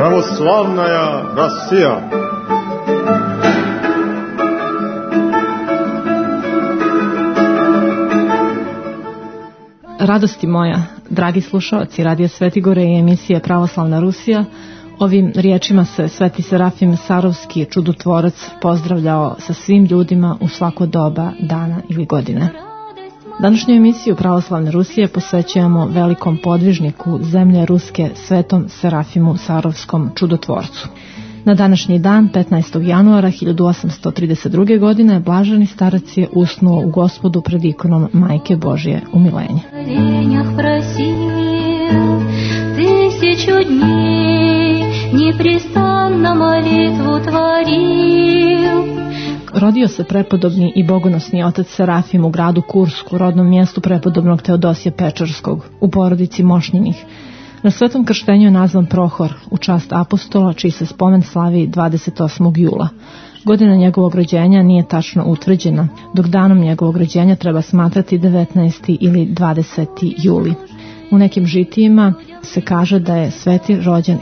Православная Россия. Radosti moja, dragi slušalci Radija Svetigore i emisije Pravoslavna Rusija, ovim riječima se Sveti Serafim Sarovski, čudotvorac, pozdravljao sa svim ljudima u svako doba, dana ili godine. Današnju emisiju Pravoslavne Rusije posvećujemo velikom podvižniku zemlje Ruske, Svetom Serafimu Sarovskom, čudotvorcu. Na današnji dan, 15. januara 1832. godine, blaženi starac je usnuo u Gospodu pred ikonom Majke Božje umilenja. Rodio se prepodobni i bogonosni otac Serafim u gradu Kursku, rodnom mjestu prepodobnog Teodosija Pečarskog, u porodici Mošnjinih. Na svetom krštenju je nazvan Prohor, u čast apostola, čiji se spomen slavi 28. jula. Godina njegovog rođenja nije tačno utvrđena, dok danom njegovog rođenja treba smatrati 19. ili 20. juli. U nekim žitijima se kaže da je sveti rođen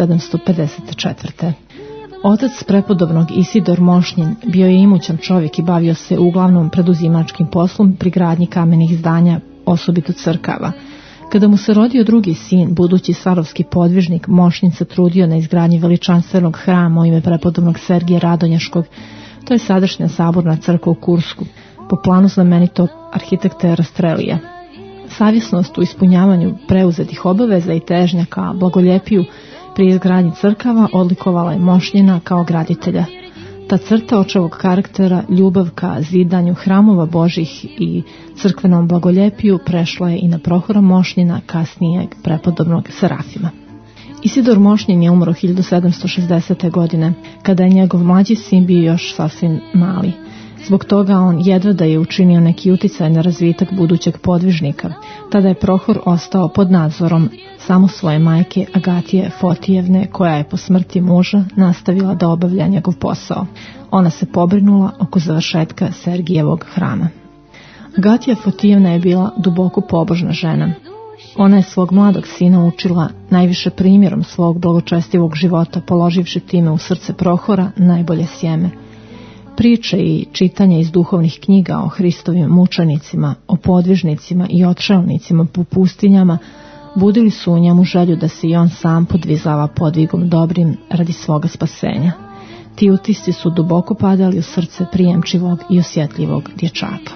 1754. Otac prepodobnog Isidor Mošnjin bio je imućan čovjek i bavio se uglavnom preduzimačkim poslom pri gradnji kamenih zdanja, osobito crkava. Kada mu se rodio drugi sin, budući sarovski podvižnik, Mošnjin se trudio na izgradnji veličanstvenog hrama u ime prepodobnog Sergija Radonjaškog. To je sadašnja saborna crkva u Kursku, po planu znamenitog arhitekta Rastrelija. Savjesnost u ispunjavanju preuzetih obaveza i težnja ka blagoljepiju pri izgradnji crkava odlikovala je Mošnjina kao graditelja. Ta crta očevog karaktera, ljubav ka zidanju hramova Božih i crkvenom blagoljepiju prešla je i na Prohora Mošnjina, kasnijeg prepodobnog Serafima. Isidor Mošnjin je umro 1760. godine, kada je njegov mlađi sin bio još sasvim mali. Zbog toga on jedva da je učinio neki uticaj na razvitak budućeg podvižnika. Tada je Prohor ostao pod nadzorom samo svoje majke Agatije Fotijevne, koja je po smrti muža nastavila da obavlja njegov posao. Ona se pobrinula oko završetka Sergijevog hrama. Agatija Fotijevna je bila duboko pobožna žena. Ona je svog mladog sina učila najviše primjerom svog blagočestivog života, položivši time u srce Prohora najbolje sjeme. Priče i čitanje iz duhovnih knjiga o Hristovim mučenicima, o podvižnicima i otšelnicima po pustinjama budili su u njemu želju da se i on sam podvizava podvigom dobrim radi svoga spasenja. Ti utisci su duboko padali u srce prijemčivog i osjetljivog dječaka.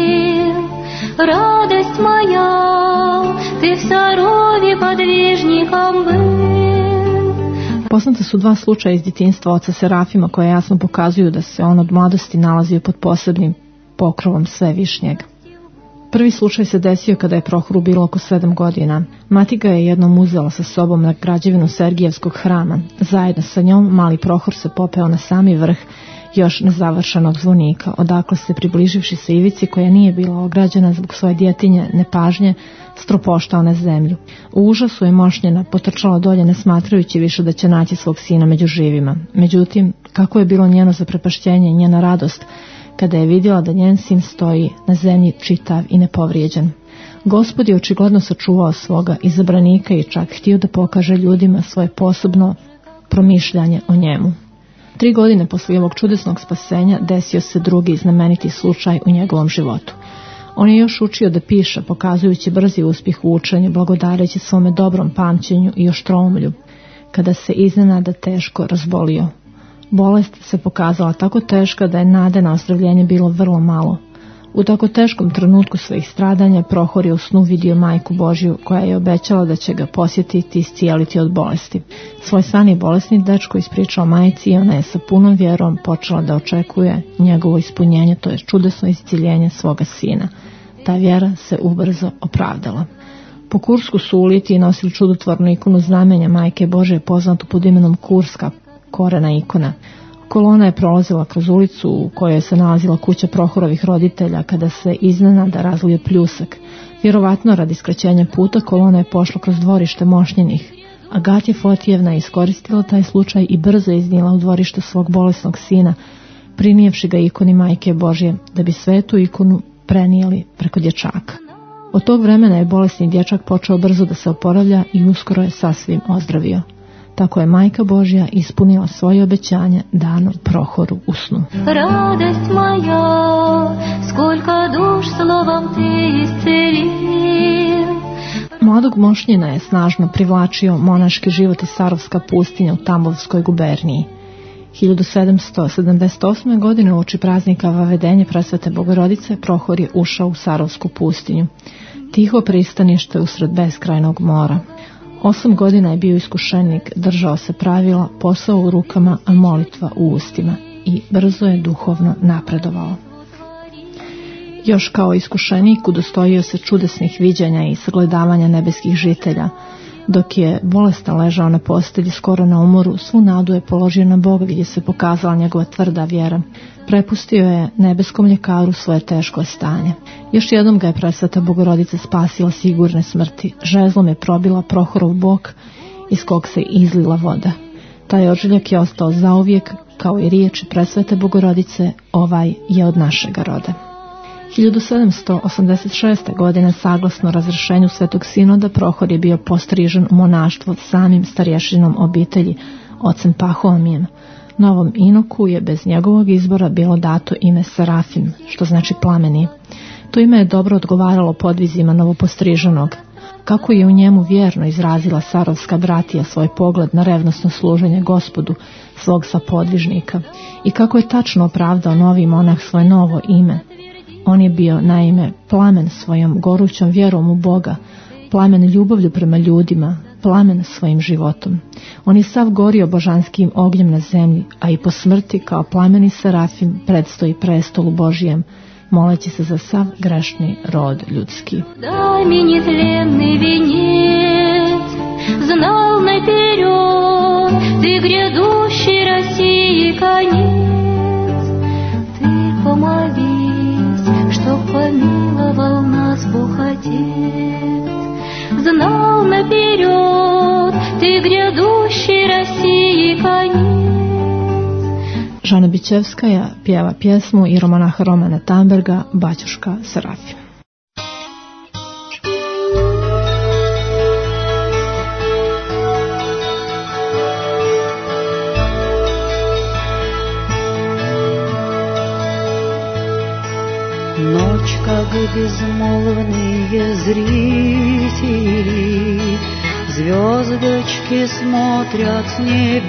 Radost moja, ti v Sarovi podvižnikom byl. Poznate su dva slučaja iz djetinjstva oca Serafima koje jasno pokazuju da se on od mladosti nalazio pod posebnim pokrovom Svevišnjeg. Prvi slučaj se desio kada je Prohoru bilo oko 7 godina. Mati ga je jednom uzela sa sobom na građevinu Sergijevskog hrama. Zajedno sa njom mali Prohor se popeo na sami vrh još nezavršenog zvonika, odakle se, približivši se ivici koja nije bila ograđena zbog svoje djetinje nepažnje, stropoštao na zemlju. U užasu je Mošnjina potrčala dolje, ne smatrajući više da će naći svog sina među živima. Međutim, kako je bilo njeno zaprepašćenje i njena radost kada je vidjela da njen sin stoji na zemlji čitav i nepovrijeđen. Gospod je očigledno sačuvao svoga izabranika i čak htio da pokaže ljudima svoje posebno promišljanje o njemu. 3 godine poslije ovog čudesnog spasenja desio se drugi znameniti slučaj u njegovom životu. On je još učio da piše, pokazujući brzi uspjeh u učenju, blagodareći svome dobrom pamćenju i oštroumlju, kada se iznenada teško razbolio. Bolest se pokazala tako teška da je nade na ozdravljenje bilo vrlo malo. U tako teškom trenutku svojih stradanja Prohor je u snu vidio Majku Božju, koja je obećala da će ga posjetiti i iscijeliti od bolesti. Svoj san je bolesni dečko ispričao majci i ona je sa punom vjerom počela da očekuje njegovo ispunjenje, to je čudesno iscjeljenje svoga sina. Ta vjera se ubrzo opravdala. Po Kursku su u Litiji nosili čudotvornu ikonu znamenja Majke Božje, poznatu pod imenom Kurska, korena ikona. Kolona je prolazila kroz ulicu u kojoj se nalazila kuća Prohorovih roditelja kada se iznenada razlio pljusak. Vjerovatno radi skraćenja puta kolona je pošla kroz dvorište Mošnjinih. Agatija Fotijevna je iskoristila taj slučaj i brzo iznijela u dvorište svog bolesnog sina, prinijevši ga ikoni Majke Božje, da bi svetu ikonu prenijeli preko dječaka. Od tog vremena je bolesni dječak počeo brzo da se oporavlja i uskoro je sasvim ozdravio. Tako je Majka Božja ispunila svoje obećanje dano Prohoru u snu. Radost moja, skoliko duš slovom ti iscelil. Mladog mošnjina je snažno privlačio monaški život iz Sarovska pustinja u Tambovskoj guberniji. 1778. godine uoči praznika Vavedenje Presvete Bogorodice Prohor je ušao u Sarovsku pustinju, tiho pristanište usred beskrajnog mora. 8 godina je bio iskušenik, držao se pravila, posao u rukama, a molitva u ustima i brzo je duhovno napredovao. Još kao iskušenik udostojio se čudesnih viđanja i sagledavanja nebeskih žitelja. Dok je bolestan ležao na postelji skoro na umoru, svu nadu je položio na Boga gdje se pokazala njegova tvrda vjera. Prepustio je nebeskom ljekaru svoje teško stanje. Još jednom ga je Presveta Bogorodica spasila sigurne smrti. Žezlom je probila Prohorov bok iz kog se izlila voda. Taj odžiljak je ostao zauvijek, kao i riječi Presvete Bogorodice, ovaj je od našega roda. 1786. godine, saglasno razrješenju Svetog Sinoda, Prohor je bio postrižen u monaštvo samim starješinom obitelji, ocem Pahomijem. Novom inoku je bez njegovog izbora bilo dato ime Serafim, što znači plameni. To ime je dobro odgovaralo podvizima novopostriženog. Kako je u njemu vjerno izrazila sarovska bratija svoj pogled na revnosno služenje Gospodu, svog sapodvižnika, i kako je tačno opravdao novi monah svoje novo ime. On je bio naime plamen svojom gorućom vjerom u Boga, plamen ljubavlju prema ljudima, plamen svojim životom. On je sav gorio božanskim ognjem na zemlji, a i po smrti kao plameni Serafim predstoji prestolu Božijem, moleći se za sav grešni rod ljudski. Дай мне нетленный венец, знал наперед ты грядущей России конец. Ты помолись, чтоб помиловал нас Бог Отец. Знал наперед ты грядущей России конец. Žana Bićevskaja pjeva pjesmu ieromonaha Romana Tamberga Baćuška Serafim. Ночь, как безмолвные зрители, звездочки смотрят с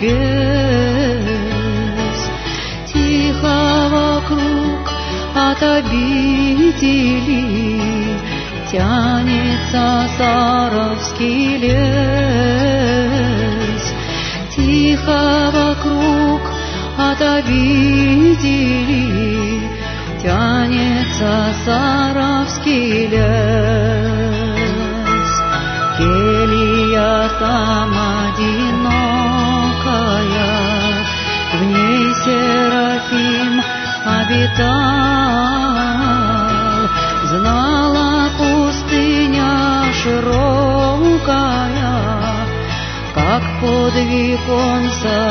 небес. Тихо вокруг от обители тянется Саровский лес. Тихо вокруг от обители тянется Саровский лес. Келья там одинокая, в ней Серафим обитал. Знала пустыня широкая, как подвиг он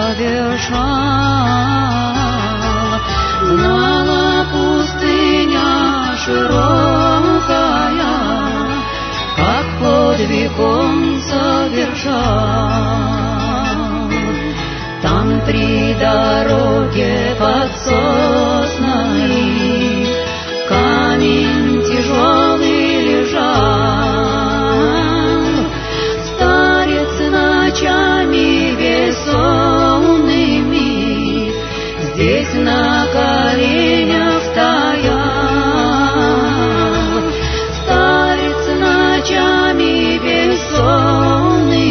совершал. Знала пустыня широкая, как подвиг он совершал. Там при дороге под соснами камень тяжелый лежал. Старец ночами бессонными здесь на коленях стоял. Старец ночами бессонными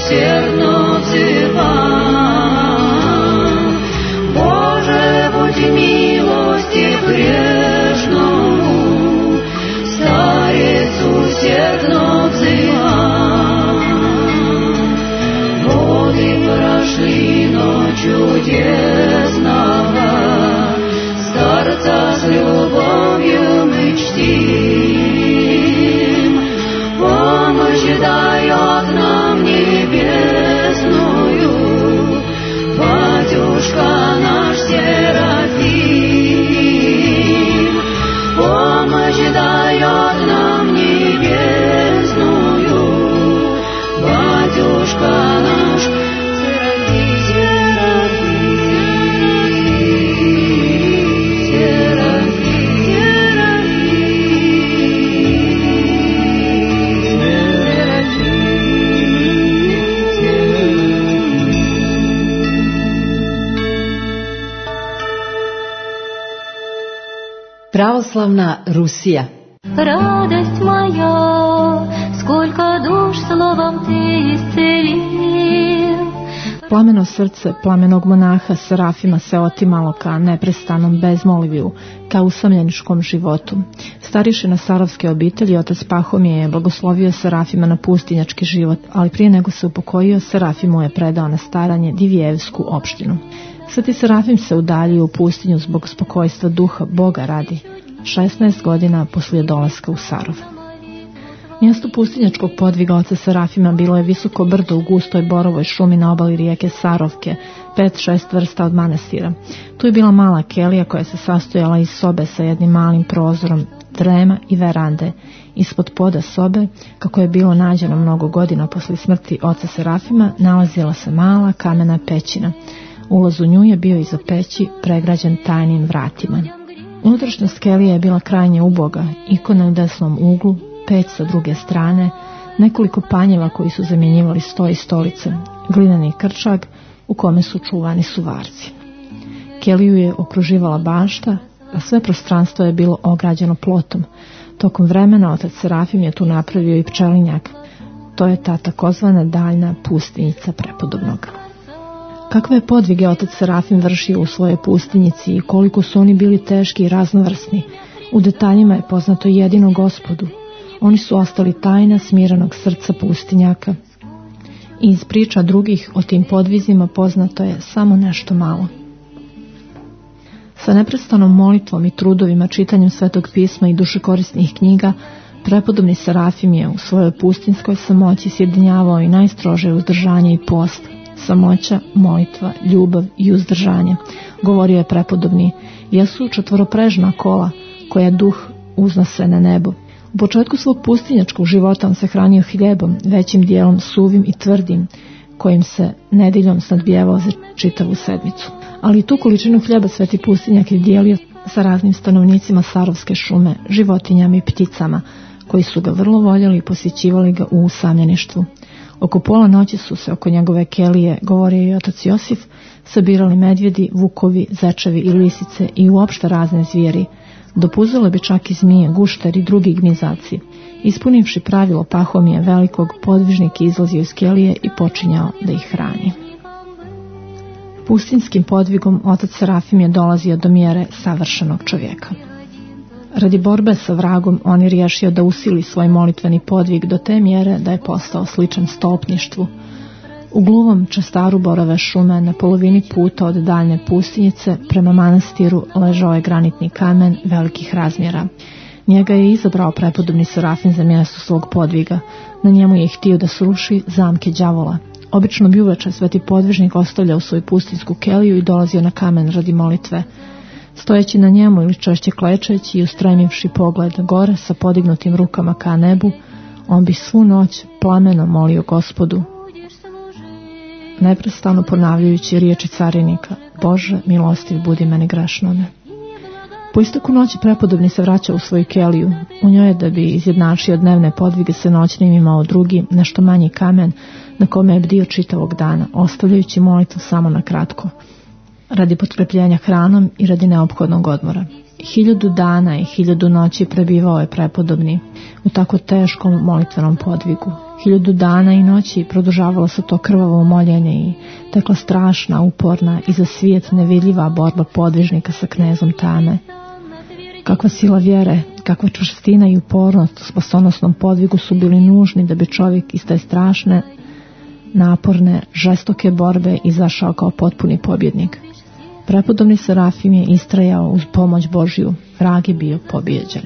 усердно взывал. Боже, будь милостив грешному, старец усердно взывал. Годы прошли, но чудесного старца с любовью мы чтим. Помощь дает нам небесную батюшка наш Серафим. Помощь дает нам небесную батюшка наш Православна Русija. Радость моя, сколько душ словом ты исцелил. Plameno srce plamenog monaha Serafima se otimalo ka neprestanom bezmoliviju, ka usamljeničkom životu. Starješina Sarovske obitelji, otac Pahomije, je blagoslovio Serafima na pustinjački život, ali prije nego se upokojio, Serafim mu je predao na staranje Divijevsku opštinu. Sveti Serafim se udaljio u pustinju zbog spokojstva duha Boga radi, 16 godina poslije dolaska u Sarov. Mjesto pustinjačkog podviga oca Serafima bilo je visoko brdo u gustoj borovoj šumi na obali rijeke Sarovke, 5-6 vrsta od manastira. Tu je bila mala kelija koja se sastojala iz sobe sa jednim malim prozorom, drema i verande. Ispod poda sobe, kako je bilo nađeno mnogo godina poslije smrti oca Serafima, nalazila se mala kamena pećina. Ulaz u nju je bio iza peći, pregrađen tajnim vratima. Unutrašnjost kelije je bila krajnje uboga, ikona u desnom uglu, peć sa druge strane, nekoliko panjeva koji su zamjenjivali sto i stolice, glineni krčag u kome su čuvani suvarci. Keliju je okruživala bašta, a sve prostranstvo je bilo ograđeno plotom. Tokom vremena otac Serafim je tu napravio i pčelinjak. To je ta takozvana daljna pustinjica prepodobnog. Kakve je podvige otac Serafim vršio u svojoj pustinjici i koliko su oni bili teški i raznovrsni, u detaljima je poznato jedino Gospodu. Oni su ostali tajna smirenog srca pustinjaka. I iz priča drugih o tim podvizima poznato je samo nešto malo. Sa neprestanom molitvom i trudovima, čitanjem Svetog pisma i dušekorisnih knjiga, prepodobni Serafim je u svojoj pustinskoj samoći sjedinjavao i najstrože uzdržanje i post. Samoća, molitva, ljubav i uzdržanje, govorio je prepodobni, jesu četvoroprežna kola koja duh uznose na nebo. U početku svog pustinjačkog života on se hranio hljebom, većim dijelom suvim i tvrdim, kojim se nedeljom snadbijevao za čitavu sedmicu. Ali i tu količinu hljeba sveti pustinjak je dijelio sa raznim stanovnicima Sarovske šume, životinjama i pticama, koji su ga vrlo voljeli i posjećivali ga u usamljeništvu. Oko pola noći su se oko njegove kelije, govorio i otac Josif, sabirali medvjedi, vukovi, zečevi i lisice i uopšte razne zvijeri. Dopuzile bi čak i zmije, gušter i drugi gnizaci. Ispunivši pravilo Pahomije velikog, podvižnik izlazio iz kelije i počinjao da ih hrani. Pustinskim podvigom otac Serafim je dolazio do mjere savršenog čovjeka. Radi borbe sa vragom on je riješio da usili svoj molitveni podvig do te mjere da je postao sličan stolpništvu. U gluvom čestaru borove šume na polovini puta od daljne pustinjice prema manastiru ležao je granitni kamen velikih razmjera. Njega je izabrao prepodobni Serafim za mjesto svog podviga. Na njemu je htio da sruši zamke đavola. Obično bi uveče sveti podvižnik ostavljao svoju pustinsku keliju i dolazio na kamen radi molitve. Stojeći na njemu ili češće klečeći i ustremivši pogled gore sa podignutim rukama ka nebu, on bi svu noć plameno molio Gospodu, neprestano ponavljajući riječi carinika: Bože, milostiv budi meni grešnome. Po isteku noći prepodobni se vraća u svoju keliju. U njoj je, da bi izjednačio dnevne podvige sa noćnim, imao drugi, nešto manji kamen na kome je bdio čitavog dana, ostavljajući molitvu samo na kratko, radi potkrepljenja hranom i radi neophodnog odmora. 1000 dana i 1000 noći prebivao je prepodobni u tako teškom molitvenom podvigu. 1000 dana i noći produžavalo se to krvavo moljenje i tekla strašna, uporna i za svijet nevidljiva borba podvižnika sa knezom tame. Kakva sila vjere, kakva čvrstina i upornost u spasonosnom podvigu su bili nužni da bi čovjek iz te strašne, naporne, žestoke borbe izašao kao potpuni pobjednik. Prepodobni Serafim je istrajao uz pomoć Božju, vrag je bio pobijeđen.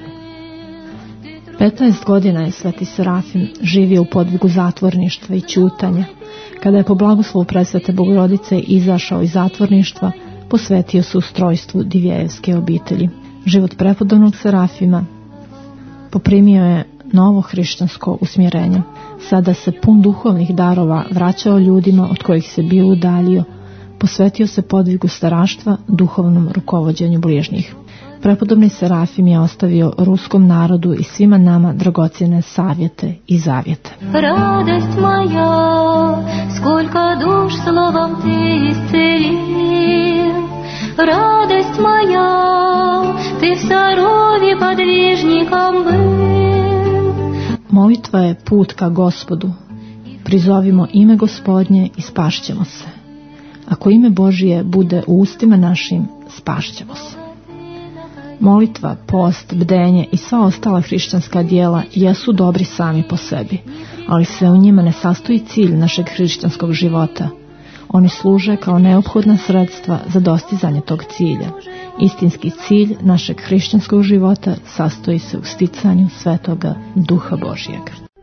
15 godina je sveti Serafim živio u podvigu zatvorništva i ćutanja. Kada je po blagoslovu presvete Bogorodice izašao iz zatvorništva, posvetio se ustrojstvu Divjejevske obitelji. Život prepodobnog Serafima poprimio je novo hrišćansko usmjerenje. Sada se pun duhovnih darova vraćao ljudima od kojih se bio udaljio, posvetio se podvigu staraštva, duhovnom rukovođenju bližnjih. Prepodobni Serafim je ostavio ruskom narodu i svima nama dragocjene savjete i zavjete. Радость моя, сколько душ словом ты исцелил. Радость моя, ты в Сарове подвижником был. Molitva je put ka Gospodu. Prizovimo ime Gospodnje i spašćemo se. Ako ime Božije bude u ustima našim, spašćemo se. Molitva, post, bdenje i sva ostala hrišćanska djela jesu dobri sami po sebi, ali se u njima ne sastoji cilj našeg hrišćanskog života. Oni služe kao neophodna sredstva za dostizanje tog cilja. Istinski cilj našeg hrišćanskog života sastoji se u sticanju Svetoga Duha Božjeg.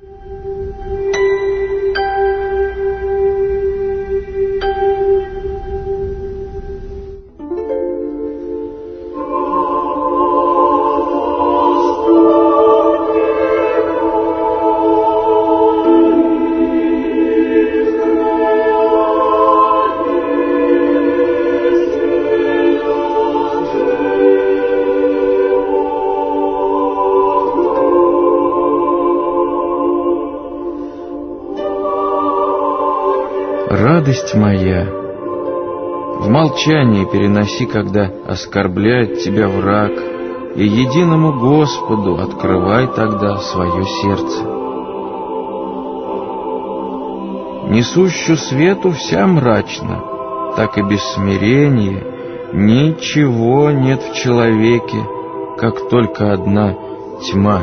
Радость моя, в молчании переноси, когда оскорбляет тебя враг, и единому Господу открывай тогда свое сердце. Несущу свету вся мрачна, так и без смирения ничего нет в человеке, как только одна тьма.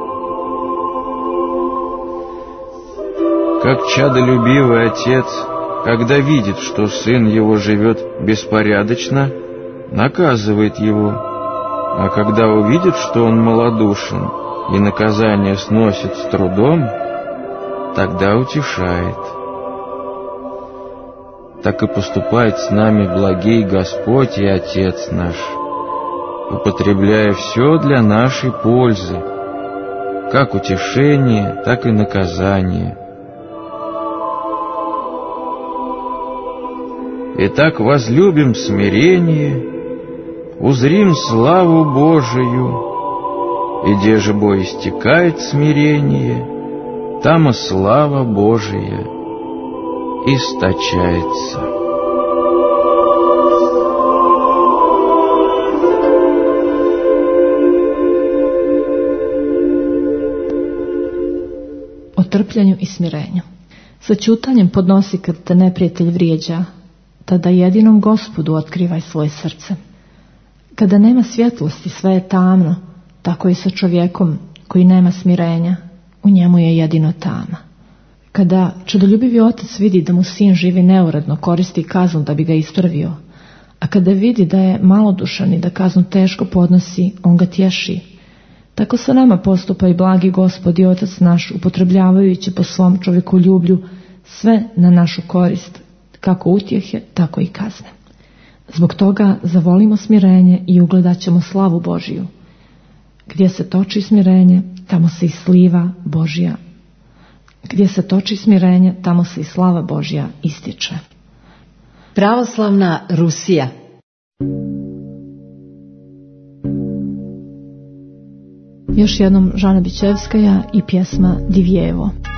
Как чадолюбивый отец, когда видит, что сын его живет беспорядочно, наказывает его, а когда увидит, что он малодушен и наказание сносит с трудом, тогда утешает. Так и поступает с нами благий Господь и Отец наш, употребляя все для нашей пользы, как утешение, так и наказание. Итак, возлюбим смирение, узрим славу Божию, и где же бо истекает смирение, там и слава Божия источается. O trpljenju i smirenju. Sa ćutanjem podnosi kad te neprijatelj vrijeđa, tada jedinom Gospodu otkrivaj svoje srce. Kada nema svjetlosti, sve je tamno, tako i sa čovjekom koji nema smirenja, u njemu je jedino tama. Kada čudoljubivi otac vidi da mu sin živi neuredno, koristi kaznu da bi ga ispravio, a kada vidi da je malodušan i da kaznu teško podnosi, on ga tješi. Tako sa nama postupa i blagi Gospod i Otac naš, upotrebljavajući po svom čovjekoljublju sve na našu korist, kako utjehe, tako i kazne. Zbog toga zavolimo smirenje i ugledat ćemo slavu Božiju. Gdje se toči smirenje, tamo se i sliva Božja. Gdje se toči smirenje, tamo se i slava Božja ističe. Pravoslavna Rusija. Još jednom Žana Bičevskaja i pjesma Divjevo.